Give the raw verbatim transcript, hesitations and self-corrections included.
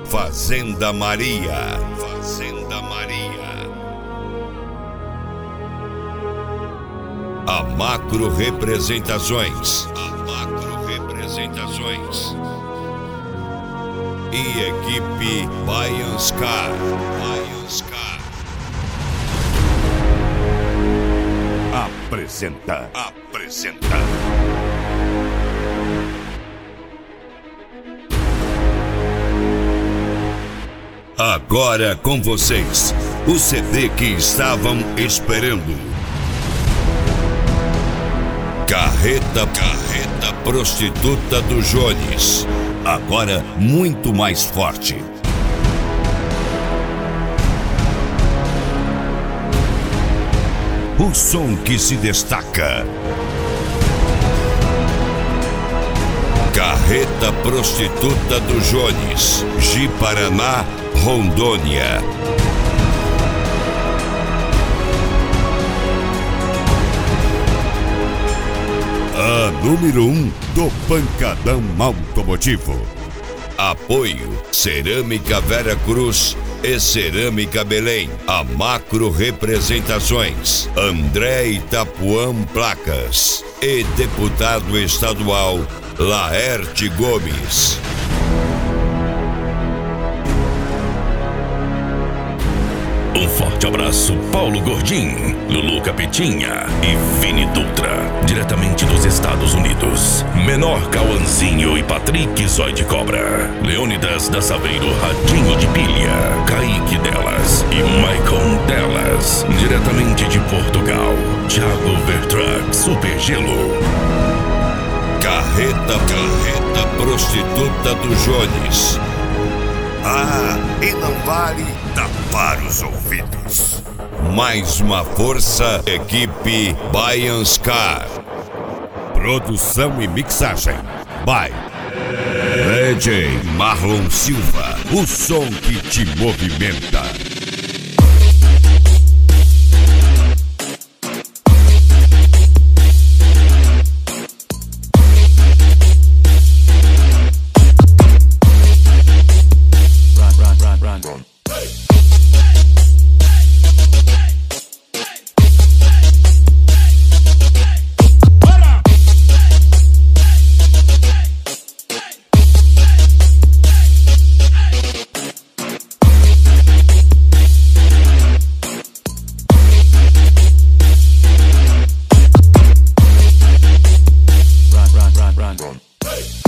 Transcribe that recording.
Fazenda Maria. Fazenda Maria. A Macro Representações. A Macro Representações. E equipe Baianscar. Baianscar. Apresenta. Apresenta. Agora com vocês, o C D que estavam esperando. Carreta, Carreta Prostituta do Jones. Agora muito mais forte. O som que se destaca. Carreta Prostituta do Jones, Ji-Paraná, Rondônia. A número um do pancadão automotivo. Apoio Cerâmica Vera Cruz e Cerâmica Belém. A Macro Representações. André Itapuã Placas. E deputado estadual Laerte Gomes. Um forte abraço, Paulo Gordim, Lulu Capetinha e Vini Dutra, diretamente dos Estados Unidos. Menor Cauãzinho e Patrick Zói de Cobra. Leônidas da Saveiro Radinho de Pilha. Kaique Delas e Maicon Delas, diretamente de Portugal. Thiago Vertruck Super Gelo. Carreta, Carreta Prostituta do Jones. Ah, e não vale tapar os ouvidos. Mais uma força, equipe Baianscar. Produção e mixagem by D J Marlon Silva. O som que te movimenta. Run.